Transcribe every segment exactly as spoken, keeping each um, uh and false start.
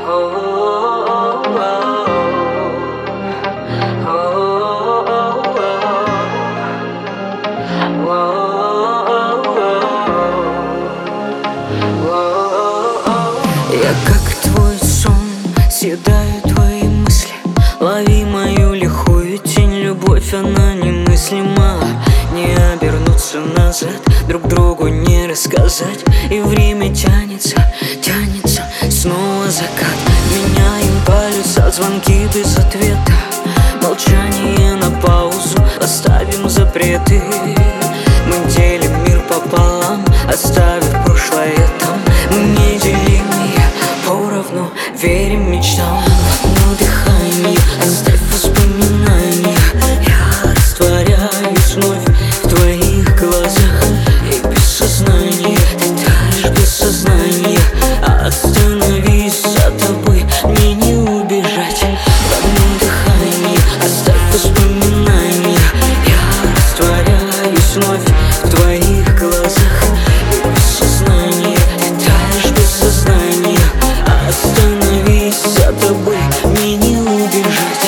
Я как твой сон, съедаю твои мысли. Лови мою лихую тень, любовь, она немыслима. Не обернуться назад, друг другу не рассказать. И время тянется, тянется, снова закат. Меняем полюса, звонки без ответа. Молчание на паузу, оставим запреты. Мы делим мир пополам, оставив прошлое там. Мы неделимые, поровну верим мечтам. В дыхание, оставь воспоминания. Я растворяюсь вновь в твоих глазах. И без сознания, ты таешь без сознания. Остановись, за тобой мне не убежать. В одном дыхании, оставь воспоминания. Я растворяюсь вновь в твоих глазах. И без сознания, ты таешь без сознания. Остановись, за тобой мне не убежать.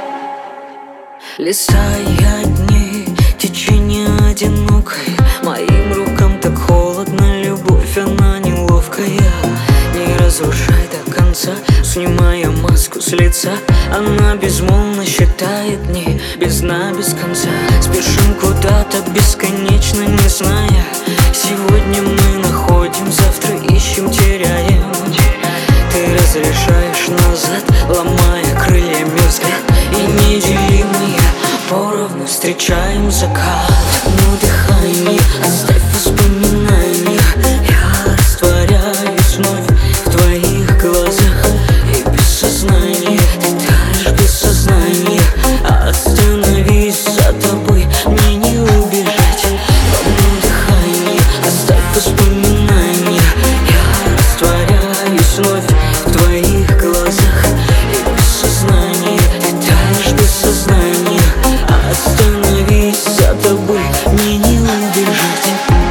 Леса и одни, течение одинокое. Моим рукам так холодно, любовь, она неловкая. Не разрушай до конца, снимая маску с лица. Она безмолвно считает дни, без дна, без конца. Спешим куда-то бесконечно, не зная. Сегодня мы находим, завтра ищем, теряем. Ты разрешаешь назад, ломая крыльями взгляд. И неделимые, поровну встречаем закат. Но дыхание, оставь воспоминания. Я растворяюсь вновь в твоих глазах. И без сознания, ты таешь без сознания. Остановись, за тобой мне не убежать. В одном дыхании, оставь воспоминания. Я растворяюсь вновь в твоих глазах. И без сознания, ты таешь без сознания. Остановись, за тобой мне не убежать.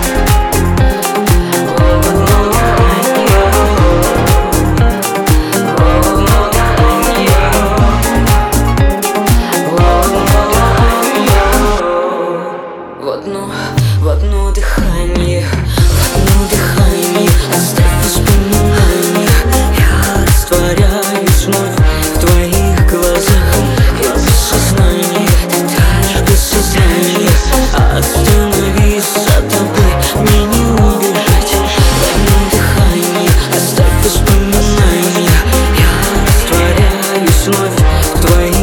В одно, в одно дыхание, в одно дыхание, оставь воспоминания. Я растворяюсь вновь в твоих глазах. И без сознания, ты таешь без сознания. Остановись, за тобой мне не убежать. В одно дыхание, оставь воспоминания. Я растворяюсь вновь в твоих